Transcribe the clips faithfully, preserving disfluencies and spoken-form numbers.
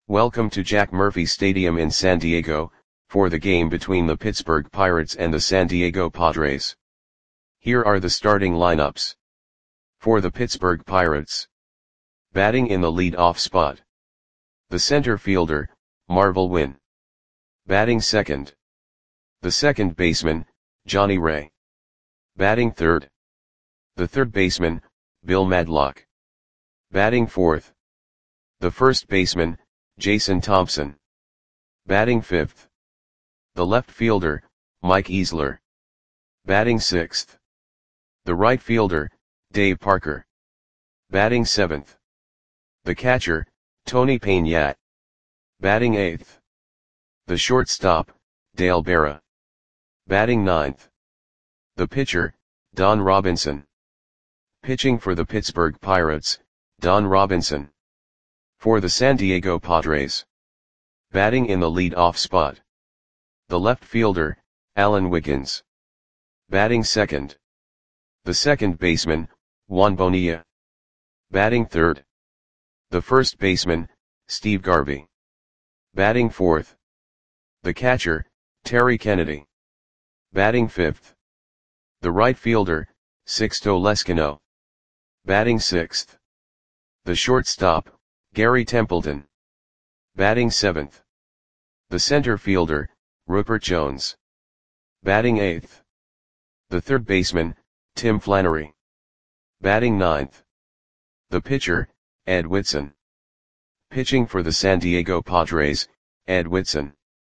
Welcome to Jack Murphy Stadium in San Diego, for the game between the Pittsburgh Pirates and the San Diego Padres. Here are the starting lineups. For the Pittsburgh Pirates. Batting in the lead-off spot. The center fielder, Marvel Wynn. Batting second. The second baseman, Johnny Ray. Batting third. The third baseman, Bill Madlock. Batting fourth. The first baseman, Jason Thompson. Batting fifth. The left fielder, Mike Easler. Batting sixth. The right fielder, Dave Parker. Batting seventh. The catcher, Tony Peña. Batting eighth. The shortstop, Dale Berra. Batting ninth. The pitcher, Don Robinson. Pitching for the Pittsburgh Pirates, Don Robinson. For the San Diego Padres. Batting in the lead-off spot. The left fielder, Alan Wiggins. Batting second. The second baseman, Juan Bonilla. Batting third. The first baseman, Steve Garvey. Batting fourth. The catcher, Terry Kennedy. Batting fifth. The right fielder, Sixto Lezcano. Batting sixth. The shortstop, Gary Templeton. Batting seventh. The center fielder, Rupert Jones. Batting eighth. The third baseman, Tim Flannery. Batting ninth. The pitcher, Ed Whitson. Pitching for the San Diego Padres, Ed Whitson.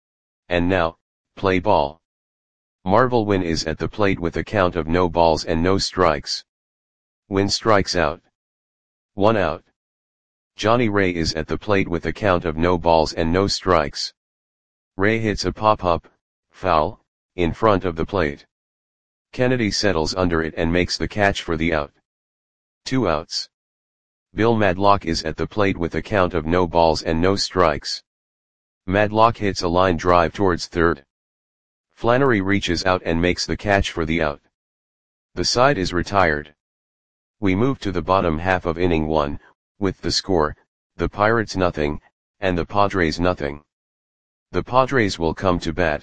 And now, play ball. Marvel Wynn is at the plate with a count of no balls and no strikes. Wynn strikes out. One out. Johnny Ray is at the plate with a count of no balls and no strikes. Ray hits a pop-up, foul, in front of the plate. Kennedy settles under it and makes the catch for the out. Two outs. Bill Madlock is at the plate with a count of no balls and no strikes. Madlock hits a line drive towards third. Flannery reaches out and makes the catch for the out. The side is retired. We move to the bottom half of inning one, with the score, the Pirates nothing, and the Padres nothing. The Padres will come to bat.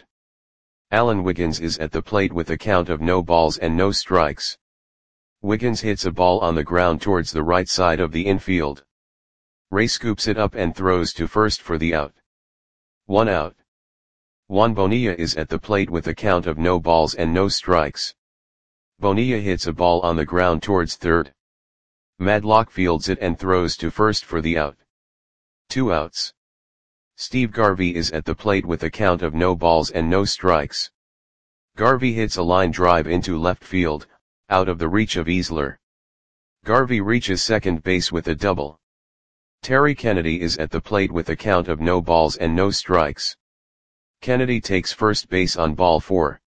Alan Wiggins is at the plate with a count of no balls and no strikes. Wiggins hits a ball on the ground towards the right side of the infield. Ray scoops it up and throws to first for the out. One out. Juan Bonilla is at the plate with a count of no balls and no strikes. Bonilla hits a ball on the ground towards third. Madlock fields it and throws to first for the out. Two outs. Steve Garvey is at the plate with a count of no balls and no strikes. Garvey hits a line drive into left field, out of the reach of Easler. Garvey reaches second base with a double. Terry Kennedy is at the plate with a count of no balls and no strikes. Kennedy takes first base on ball four.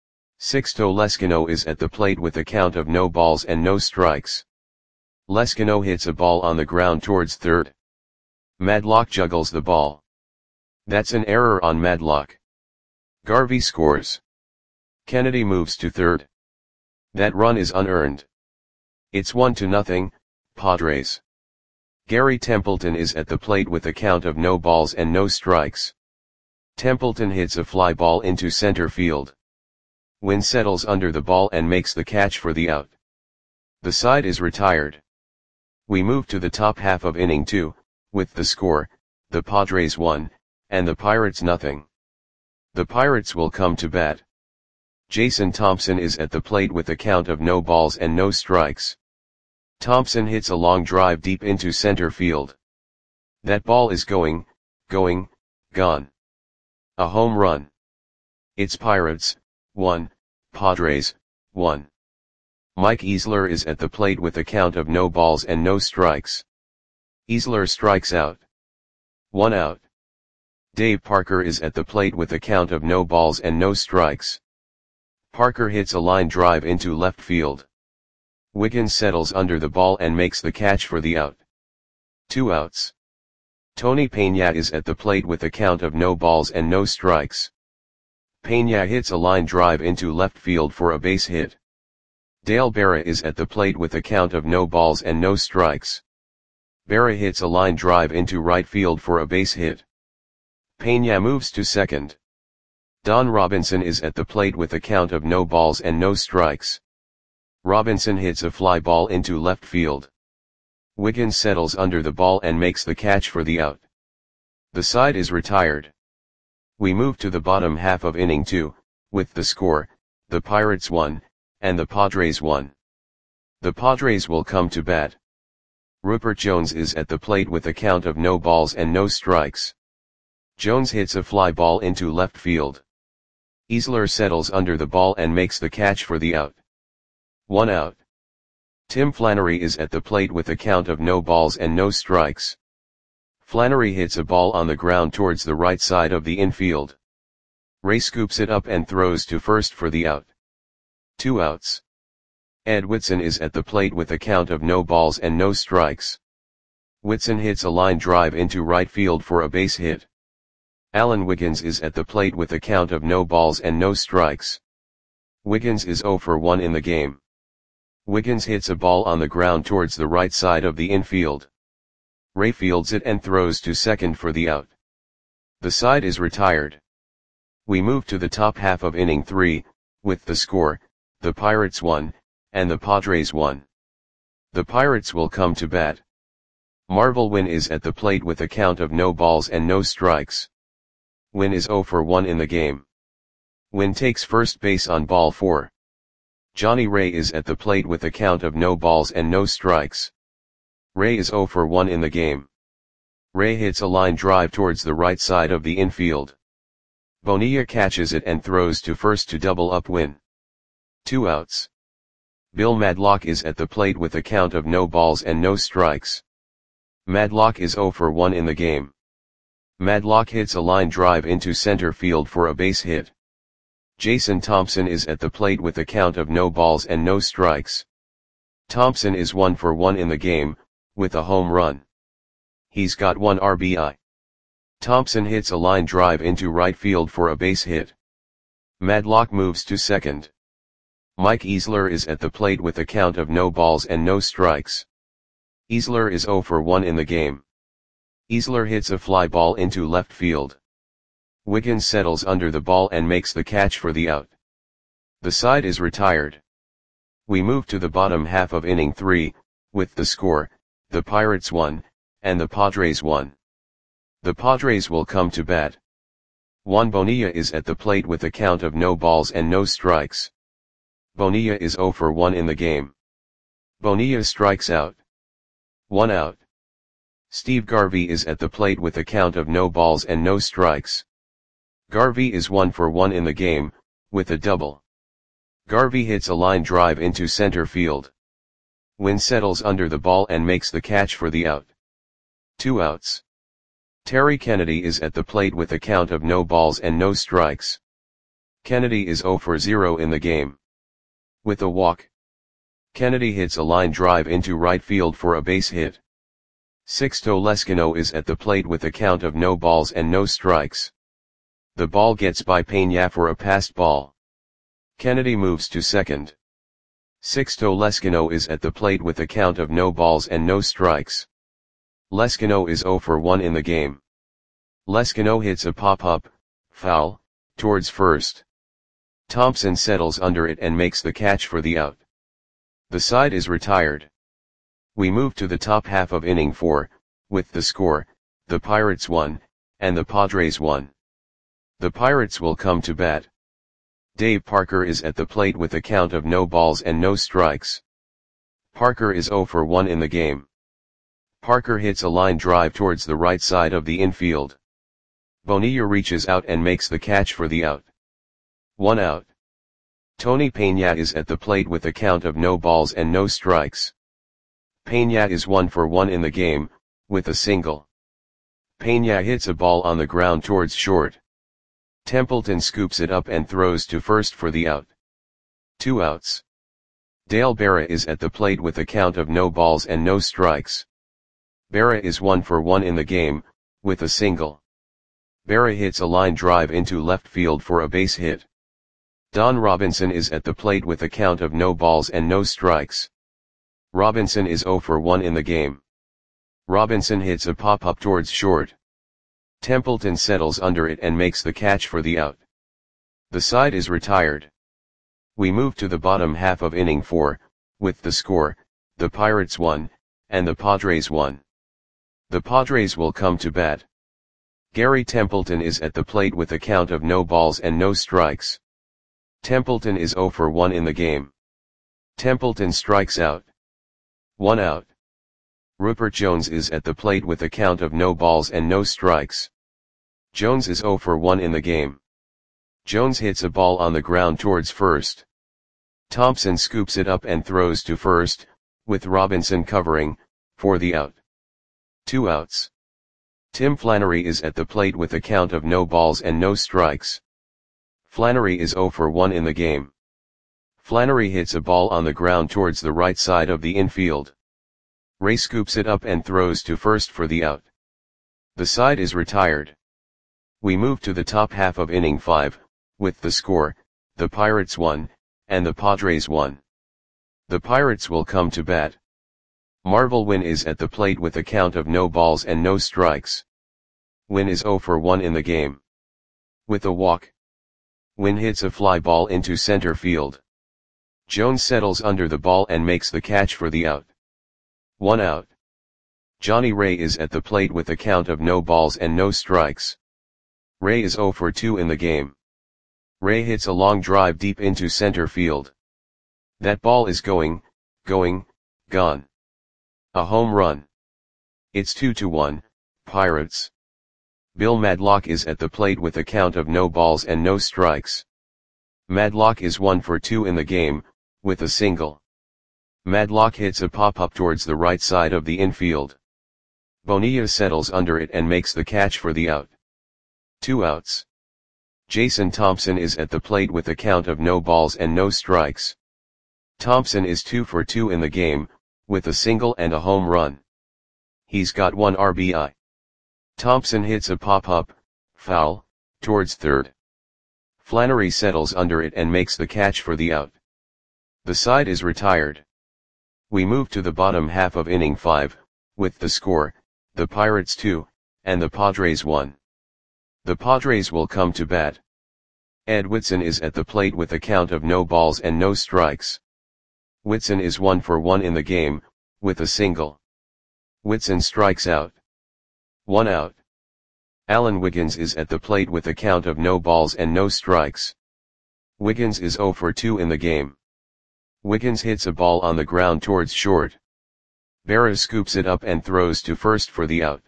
Sixto Lezcano is at the plate with a count of no balls and no strikes. Lezcano hits a ball on the ground towards third. Madlock juggles the ball. That's an error on Madlock. Garvey scores. Kennedy moves to third. That run is unearned. It's one to nothing, Padres. Gary Templeton is at the plate with a count of no balls and no strikes. Templeton hits a fly ball into center field. Wynn settles under the ball and makes the catch for the out. The side is retired. We move to the top half of inning two, with the score, the Padres one, and the Pirates nothing. The Pirates will come to bat. Jason Thompson is at the plate with a count of no balls and no strikes. Thompson hits a long drive deep into center field. That ball is going, going, gone. A home run. It's Pirates, one, Padres, one. Mike Easler is at the plate with a count of no balls and no strikes. Easler strikes out. One out. Dave Parker is at the plate with a count of no balls and no strikes. Parker hits a line drive into left field. Wiggins settles under the ball and makes the catch for the out. Two outs. Tony Peña is at the plate with a count of no balls and no strikes. Peña hits a line drive into left field for a base hit. Dale Berra is at the plate with a count of no balls and no strikes. Berra hits a line drive into right field for a base hit. Pena moves to second. Don Robinson is at the plate with a count of no balls and no strikes. Robinson hits a fly ball into left field. Wiggins settles under the ball and makes the catch for the out. The side is retired. We move to the bottom half of inning two, with the score, the Pirates won, and the Padres won. The Padres will come to bat. Rupert Jones is at the plate with a count of no balls and no strikes. Jones hits a fly ball into left field. Easler settles under the ball and makes the catch for the out. One out. Tim Flannery is at the plate with a count of no balls and no strikes. Flannery hits a ball on the ground towards the right side of the infield. Ray scoops it up and throws to first for the out. Two outs. Ed Whitson is at the plate with a count of no balls and no strikes. Whitson hits a line drive into right field for a base hit. Alan Wiggins is at the plate with a count of no balls and no strikes. Wiggins is oh for one in the game. Wiggins hits a ball on the ground towards the right side of the infield. Ray fields it and throws to second for the out. The side is retired. We move to the top half of inning three, with the score, the Pirates won, and the Padres won. The Pirates will come to bat. Marvel Wynn is at the plate with a count of no balls and no strikes. Wynn is oh for one in the game. Wynn takes first base on ball four. Johnny Ray is at the plate with a count of no balls and no strikes. Ray is oh for one in the game. Ray hits a line drive towards the right side of the infield. Bonilla catches it and throws to first to double up Wynn. Two outs. Bill Madlock is at the plate with a count of no balls and no strikes. Madlock is oh for one in the game. Madlock hits a line drive into center field for a base hit. Jason Thompson is at the plate with a count of no balls and no strikes. Thompson is one for one in the game, with a home run. He's got one R B I. Thompson hits a line drive into right field for a base hit. Madlock moves to second. Mike Easler is at the plate with a count of no balls and no strikes. Easler is oh for one in the game. Easler hits a fly ball into left field. Wiggins settles under the ball and makes the catch for the out. The side is retired. We move to the bottom half of inning three, with the score, the Pirates won, and the Padres won. The Padres will come to bat. Juan Bonilla is at the plate with a count of no balls and no strikes. Bonilla is oh for one in the game. Bonilla strikes out. One out. Steve Garvey is at the plate with a count of no balls and no strikes. Garvey is one for one in the game, with a double. Garvey hits a line drive into center field. Wynn settles under the ball and makes the catch for the out. Two outs. Terry Kennedy is at the plate with a count of no balls and no strikes. Kennedy is oh for zero in the game. With a walk. Kennedy hits a line drive into right field for a base hit. Sixto Lescano is at the plate with a count of no balls and no strikes. The ball gets by Pena for a passed ball. Kennedy moves to second. Sixto Lescano is at the plate with a count of no balls and no strikes. Lescano is oh for one in the game. Lescano hits a pop-up, foul, towards first. Thompson settles under it and makes the catch for the out. The side is retired. We move to the top half of inning four, with the score, the Pirates won, and the Padres won. The Pirates will come to bat. Dave Parker is at the plate with a count of no balls and no strikes. Parker is oh for one in the game. Parker hits a line drive towards the right side of the infield. Bonilla reaches out and makes the catch for the out. One out. Tony Pena is at the plate with a count of no balls and no strikes. Pena is one for one in the game, with a single. Pena hits a ball on the ground towards short. Templeton scoops it up and throws to first for the out. Two outs. Dale Berra is at the plate with a count of no balls and no strikes. Berra is one for one in the game, with a single. Berra hits a line drive into left field for a base hit. Don Robinson is at the plate with a count of no balls and no strikes. Robinson is oh for one in the game. Robinson hits a pop-up towards short. Templeton settles under it and makes the catch for the out. The side is retired. We move to the bottom half of inning four, with the score, the Pirates one, and the Padres one. The Padres will come to bat. Gary Templeton is at the plate with a count of no balls and no strikes. Templeton is oh for one in the game. Templeton strikes out. One out. Rupert Jones is at the plate with a count of no balls and no strikes. Jones is oh for one in the game. Jones hits a ball on the ground towards first. Thompson scoops it up and throws to first, with Robinson covering, for the out. Two outs. Tim Flannery is at the plate with a count of no balls and no strikes. Flannery is oh for one in the game. Flannery hits a ball on the ground towards the right side of the infield. Ray scoops it up and throws to first for the out. The side is retired. We move to the top half of inning five, with the score, the Pirates one, and the Padres one. The Pirates will come to bat. Marvel Wynn is at the plate with a count of no balls and no strikes. Wynn is oh for one in the game. With a walk. Wynn hits a fly ball into center field. Jones settles under the ball and makes the catch for the out. One out. Johnny Ray is at the plate with a count of no balls and no strikes. Ray is oh for two in the game. Ray hits a long drive deep into center field. That ball is going, going, gone. A home run. It's two to one, Pirates. Bill Madlock is at the plate with a count of no balls and no strikes. Madlock is one for two in the game, with a single. Madlock hits a pop-up towards the right side of the infield. Bonilla settles under it and makes the catch for the out. Two outs. Jason Thompson is at the plate with a count of no balls and no strikes. Thompson is two for two in the game, with a single and a home run. He's got one R B I. Thompson hits a pop-up, foul, towards third. Flannery settles under it and makes the catch for the out. The side is retired. We move to the bottom half of inning five, with the score, the Pirates two, and the Padres one. The Padres will come to bat. Ed Whitson is at the plate with a count of no balls and no strikes. Whitson is one for one in the game, with a single. Whitson strikes out. One out. Alan Wiggins is at the plate with a count of no balls and no strikes. Wiggins is oh for two in the game. Wiggins hits a ball on the ground towards short. Berra scoops it up and throws to first for the out.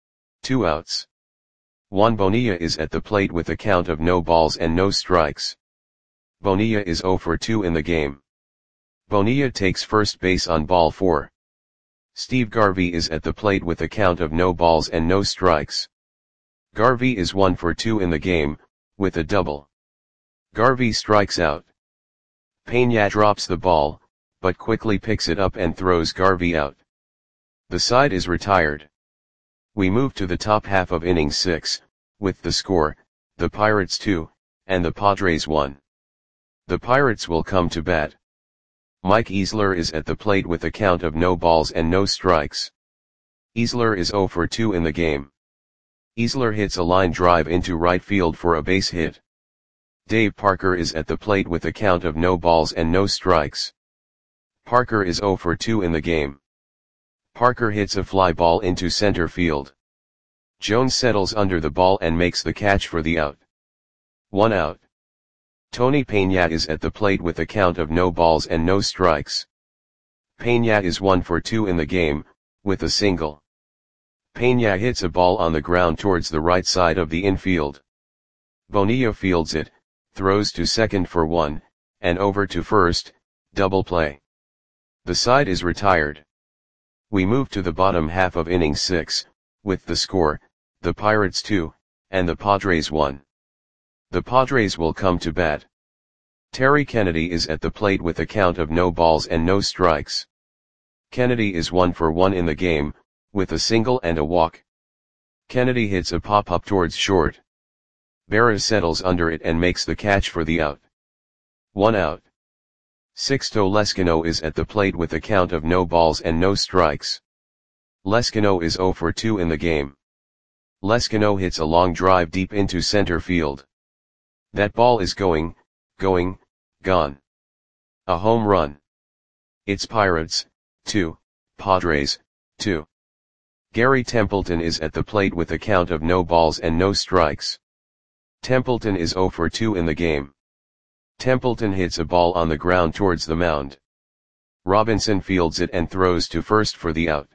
Two outs. Juan Bonilla is at the plate with a count of no balls and no strikes. Bonilla is oh for two in the game. Bonilla takes first base on ball four. Steve Garvey is at the plate with a count of no balls and no strikes. Garvey is one for two in the game, with a double. Garvey strikes out. Peña drops the ball, but quickly picks it up and throws Garvey out. The side is retired. We move to the top half of inning six, with the score, the Pirates two, and the Padres one. The Pirates will come to bat. Mike Easler is at the plate with a count of no balls and no strikes. Easler is oh for two in the game. Easler hits a line drive into right field for a base hit. Dave Parker is at the plate with a count of no balls and no strikes. Parker is oh for two in the game. Parker hits a fly ball into center field. Jones settles under the ball and makes the catch for the out. One out. Tony Peña is at the plate with a count of no balls and no strikes. Peña is one for two in the game, with a single. Peña hits a ball on the ground towards the right side of the infield. Bonilla fields it, throws to second for one, and over to first, double play. The side is retired. We move to the bottom half of inning six, with the score, the Pirates two, and the Padres one. The Padres will come to bat. Terry Kennedy is at the plate with a count of no balls and no strikes. Kennedy is one for one in the game, with a single and a walk. Kennedy hits a pop-up towards short. Berra settles under it and makes the catch for the out. One out. Sixto Lescano is at the plate with a count of no balls and no strikes. Lescano is zero for two in the game. Lescano hits a long drive deep into center field. That ball is going, going, gone. A home run. It's Pirates, two, Padres, two. Gary Templeton is at the plate with a count of no balls and no strikes. Templeton is zero for two in the game. Templeton hits a ball on the ground towards the mound. Robinson fields it and throws to first for the out.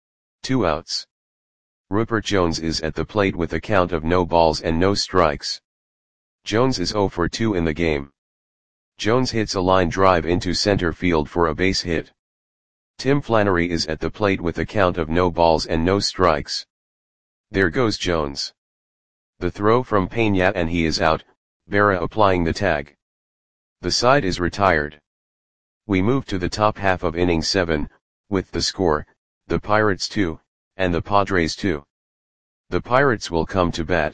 Two outs. Rupert Jones is at the plate with a count of no balls and no strikes. Jones is zero for two in the game. Jones hits a line drive into center field for a base hit. Tim Flannery is at the plate with a count of no balls and no strikes. There goes Jones. The throw from Peña and he is out, Berra applying the tag. The side is retired. We move to the top half of inning seven, with the score, the Pirates two, and the Padres two. The Pirates will come to bat.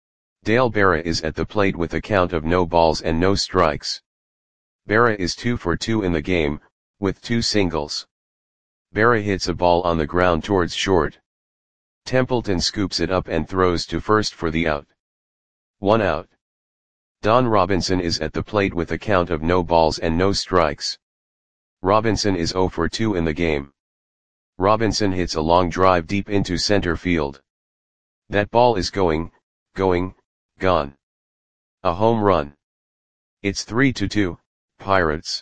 Dale Berra is at the plate with a count of no balls and no strikes. Berra is two for two in the game, with two singles. Berra hits a ball on the ground towards short. Templeton scoops it up and throws to first for the out. One out. Don Robinson is at the plate with a count of no balls and no strikes. Robinson is zero for two in the game. Robinson hits a long drive deep into center field. That ball is going, going, gone. A home run. It's three to two, Pirates.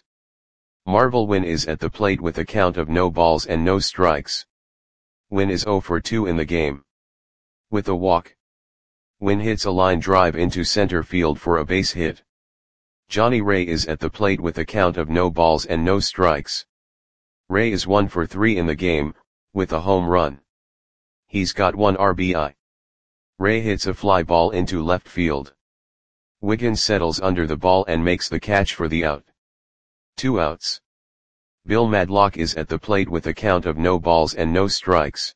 Marvel Wynn is at the plate with a count of no balls and no strikes. Wynn is zero for two in the game. With a walk. Wynn hits a line drive into center field for a base hit. Johnny Ray is at the plate with a count of no balls and no strikes. Ray is one for three in the game, with a home run. He's got one R B I. Ray hits a fly ball into left field. Wiggins settles under the ball and makes the catch for the out. Two outs. Bill Madlock is at the plate with a count of no balls and no strikes.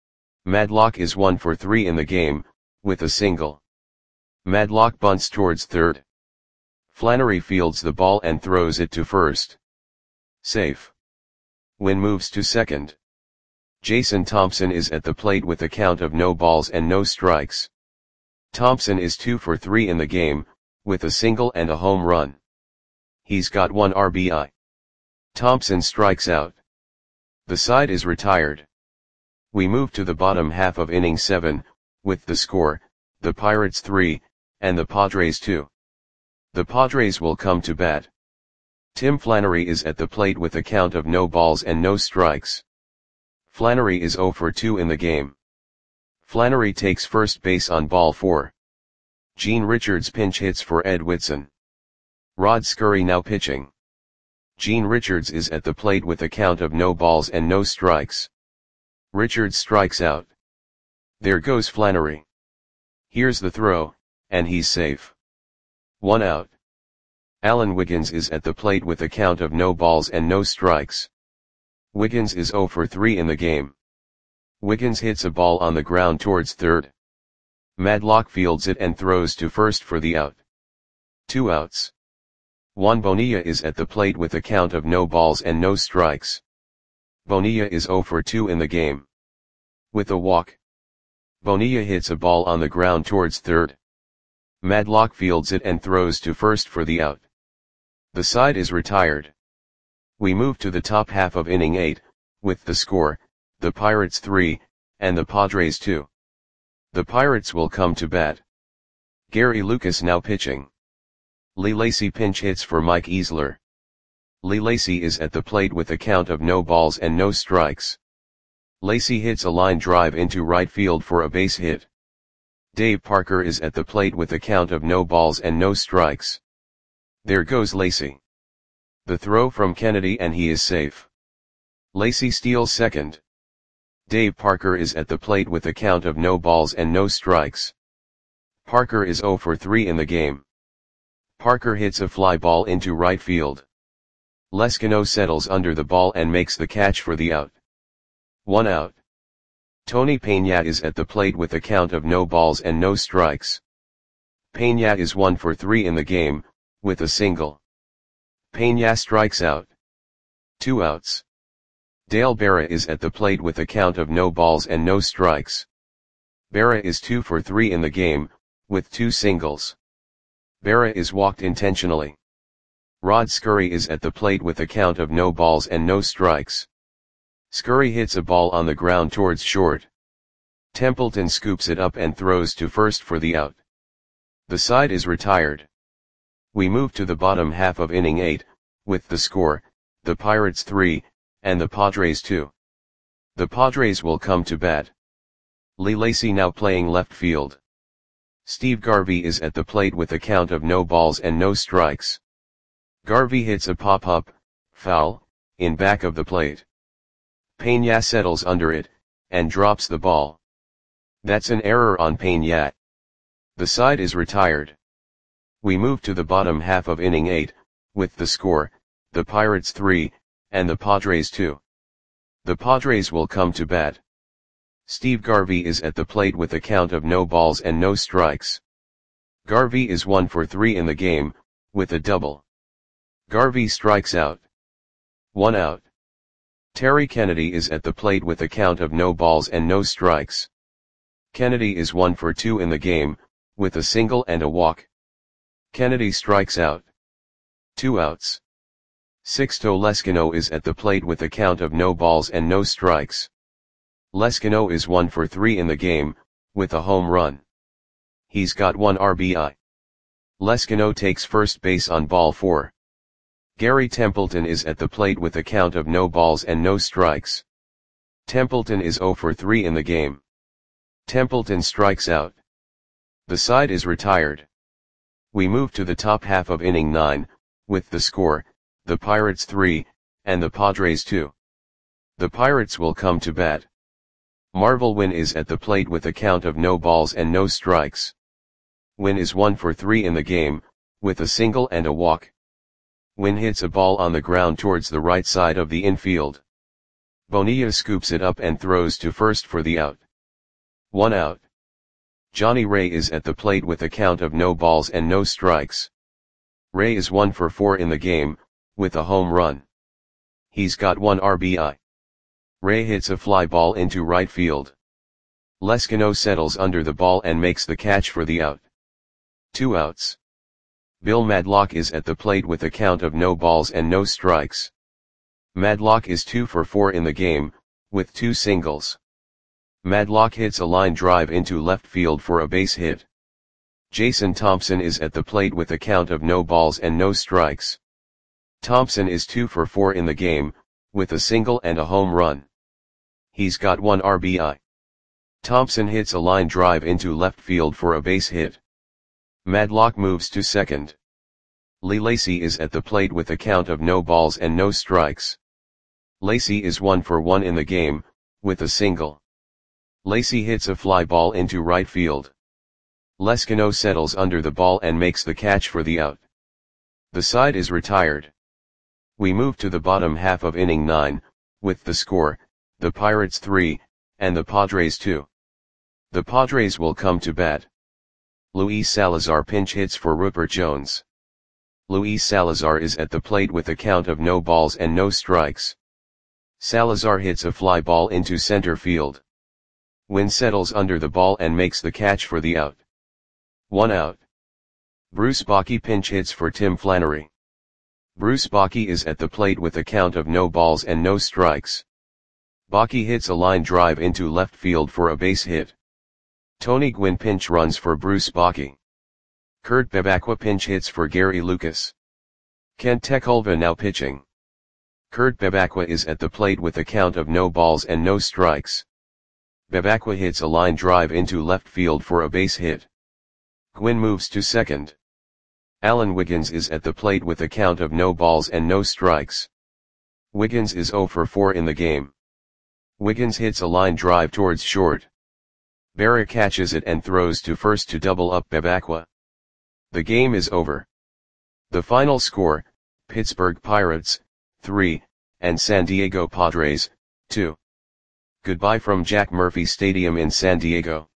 Madlock is one for three in the game, with a single. Madlock bunts towards third. Flannery fields the ball and throws it to first. Safe. Wynn moves to second. Jason Thompson is at the plate with a count of no balls and no strikes. Thompson is two for three in the game, with a single and a home run. He's got one R B I. Thompson strikes out. The side is retired. We move to the bottom half of inning seven, with the score, the Pirates three, and the Padres two. The Padres will come to bat. Tim Flannery is at the plate with a count of no balls and no strikes. Flannery is zero for two in the game. Flannery takes first base on ball four. Gene Richards pinch hits for Ed Whitson. Rod Scurry now pitching. Gene Richards is at the plate with a count of no balls and no strikes. Richards strikes out. There goes Flannery. Here's the throw, and he's safe. One out. Alan Wiggins is at the plate with a count of no balls and no strikes. Wiggins is zero for three in the game. Wiggins hits a ball on the ground towards third. Madlock fields it and throws to first for the out. Two outs. Juan Bonilla is at the plate with a count of no balls and no strikes. Bonilla is zero for two in the game. With a walk. Bonilla hits a ball on the ground towards third. Madlock fields it and throws to first for the out. The side is retired. We move to the top half of inning eight, with the score, the Pirates three, and the Padres two. The Pirates will come to bat. Gary Lucas now pitching. Lee Lacy pinch hits for Mike Easler. Lee Lacy is at the plate with a count of no balls and no strikes. Lacy hits a line drive into right field for a base hit. Dave Parker is at the plate with a count of no balls and no strikes. There goes Lacy. The throw from Kennedy and he is safe. Lacy steals second. Dave Parker is at the plate with a count of no balls and no strikes. Parker is zero for three in the game. Parker hits a fly ball into right field. Lescano settles under the ball and makes the catch for the out. One out. Tony Peña is at the plate with a count of no balls and no strikes. Peña is one for three in the game, with a single. Peña strikes out. Two outs. Dale Berra is at the plate with a count of no balls and no strikes. Berra is two for three in the game, with two singles. Berra is walked intentionally. Rod Scurry is at the plate with a count of no balls and no strikes. Scurry hits a ball on the ground towards short. Templeton scoops it up and throws to first for the out. The side is retired. We move to the bottom half of inning eight, with the score, the Pirates three, and the Padres two. The Padres will come to bat. Lee Lacy now playing left field. Steve Garvey is at the plate with a count of no balls and no strikes. Garvey hits a pop-up, foul, in back of the plate. Peña settles under it, and drops the ball. That's an error on Peña. The side is retired. We move to the bottom half of inning eight, with the score, the Pirates three, and the Padres two. The Padres will come to bat. Steve Garvey is at the plate with a count of no balls and no strikes. Garvey is one for three in the game, with a double. Garvey strikes out. One out. Terry Kennedy is at the plate with a count of no balls and no strikes. Kennedy is one for two in the game, with a single and a walk. Kennedy strikes out. Two outs. Sixto Lezcano is at the plate with a count of no balls and no strikes. Lezcano is one for three in the game, with a home run. He's got one R B I. Lezcano takes first base on ball four. Gary Templeton is at the plate with a count of no balls and no strikes. Templeton is zero for three in the game. Templeton strikes out. The side is retired. We move to the top half of inning nine, with the score, the Pirates three, and the Padres two. The Pirates will come to bat. Marvel Wynn is at the plate with a count of no balls and no strikes. Wynn is one for three in the game, with a single and a walk. Wynn hits a ball on the ground towards the right side of the infield. Bonilla scoops it up and throws to first for the out. One out. Johnny Ray is at the plate with a count of no balls and no strikes. Ray is one for four in the game, with a home run. He's got one R B I. Ray hits a fly ball into right field. Lezcano settles under the ball and makes the catch for the out. Two outs. Bill Madlock is at the plate with a count of no balls and no strikes. Madlock is two for four in the game, with two singles. Madlock hits a line drive into left field for a base hit. Jason Thompson is at the plate with a count of no balls and no strikes. Thompson is two for four in the game, with a single and a home run. He's got one R B I. Thompson hits a line drive into left field for a base hit. Madlock moves to second. Lee Lacy is at the plate with a count of no balls and no strikes. Lacy is one for one in the game, with a single. Lacy hits a fly ball into right field. Lezcano settles under the ball and makes the catch for the out. The side is retired. We move to the bottom half of inning nine, with the score, the Pirates three, and the Padres two. The Padres will come to bat. Luis Salazar pinch hits for Rupert Jones. Luis Salazar is at the plate with a count of no balls and no strikes. Salazar hits a fly ball into center field. Wynn settles under the ball and makes the catch for the out. One out. Bruce Bochy pinch hits for Tim Flannery. Bruce Bochy is at the plate with a count of no balls and no strikes. Bochy hits a line drive into left field for a base hit. Tony Gwynn pinch runs for Bruce Bochy. Kurt Bebacqua pinch hits for Gary Lucas. Kent Tekulve now pitching. Kurt Bebacqua is at the plate with a count of no balls and no strikes. Bebacqua hits a line drive into left field for a base hit. Gwynn moves to second. Alan Wiggins is at the plate with a count of no balls and no strikes. Wiggins is zero for four in the game. Wiggins hits a line drive towards short. Berra catches it and throws to first to double up Bebacqua. The game is over. The final score, Pittsburgh Pirates, three, and San Diego Padres, two. Goodbye from Jack Murphy Stadium in San Diego.